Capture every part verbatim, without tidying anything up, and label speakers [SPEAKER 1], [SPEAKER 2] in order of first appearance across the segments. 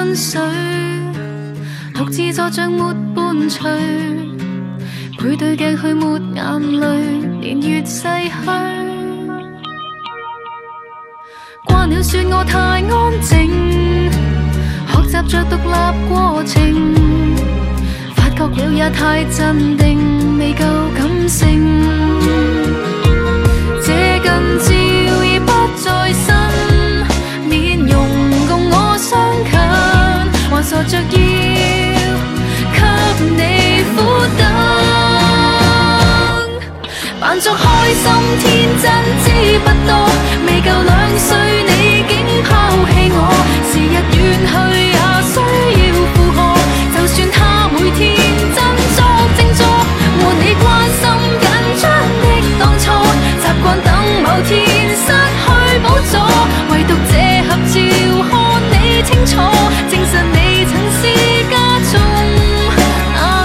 [SPEAKER 1] 跟随，獨自坐像沒伴隨，背對鏡去抹眼淚，年月逝去。慣了說我太安靜，學習着獨立過程，發覺了也太鎮定，未夠感性。這近照已不在身，面容共我相近，還傻着要給你苦等，扮作開心天真知不多，未夠兩歲你竟拋棄我，時日遠去也需要負荷，就算他每天振作靜坐，和你關心緊張的當初，習慣等某天失去寶座，唯獨這合照看你清楚，證實你曾是家中那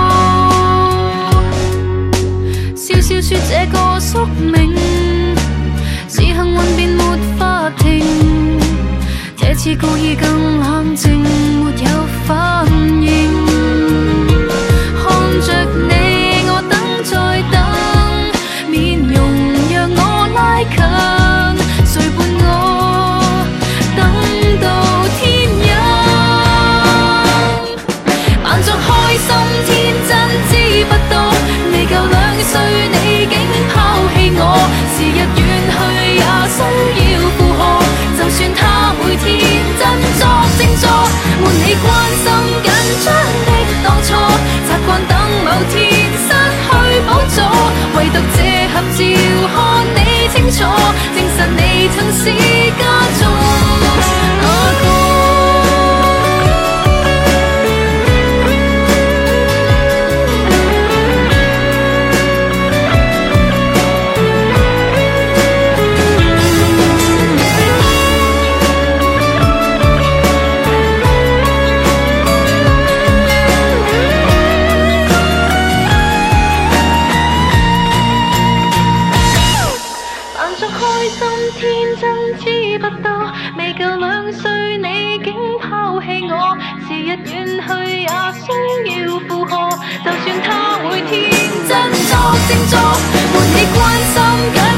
[SPEAKER 1] 個。笑笑說這個宿命是幸運便沒法停，這次故意更冷靜，沒有反應。看着你我等再等，面容讓我拉近，誰伴我等到天陰，扮作開心天真知不多，未夠兩歲你竟拋棄我，時日遠去也需要負荷，就算他每天振作靜坐，換你關心緊張的當初，習慣等某天失去寶座，唯獨這合照看你清楚，證實你曾是家中那個。天真知不多，未夠兩歲你竟拋棄我，時日遠去也需要負荷，就算他每天振作靜坐，換你關心緊